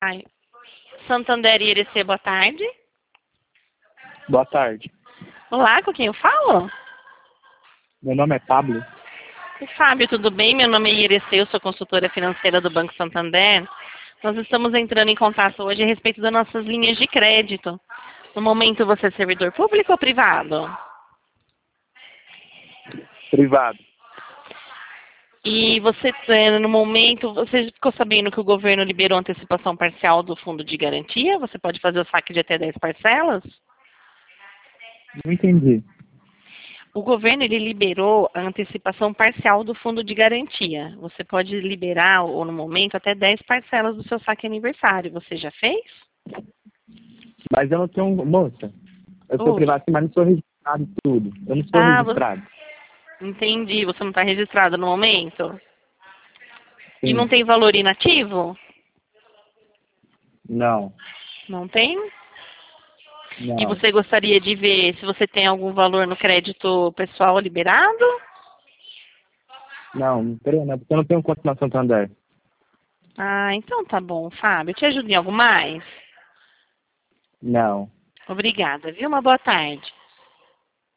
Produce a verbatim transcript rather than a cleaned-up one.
Ai. Santander e Irecê, boa tarde. Boa tarde. Olá, com quem eu falo? Meu nome é Pablo. E, Fábio, tudo bem? Meu nome é Irecê, eu sou consultora financeira do Banco Santander. Nós estamos entrando em contato hoje a respeito das nossas linhas de crédito. No momento, você é servidor público ou privado? Privado. E você, eh, no momento, você ficou sabendo que o governo liberou antecipação parcial do fundo de garantia? Você pode fazer o saque de até dez parcelas? Não entendi. O governo ele liberou a antecipação parcial do fundo de garantia. Você pode liberar, ou no momento, até dez parcelas do seu saque aniversário. Você já fez? Mas eu não tenho... Moça, eu sou Oi. privado, mas não sou registrado em tudo. Eu não sou Ah, você... registrado. entendi. Você não está registrado no momento? E não Sim. tem valor inativo? Não. Não tem? E Não. você gostaria de ver se você tem algum valor no crédito pessoal liberado? Não, não tenho, não, porque eu não tenho conta na Santander. Ah, então tá bom, Fábio. Te ajudo em algo mais? Não. Obrigada, viu? Uma boa tarde.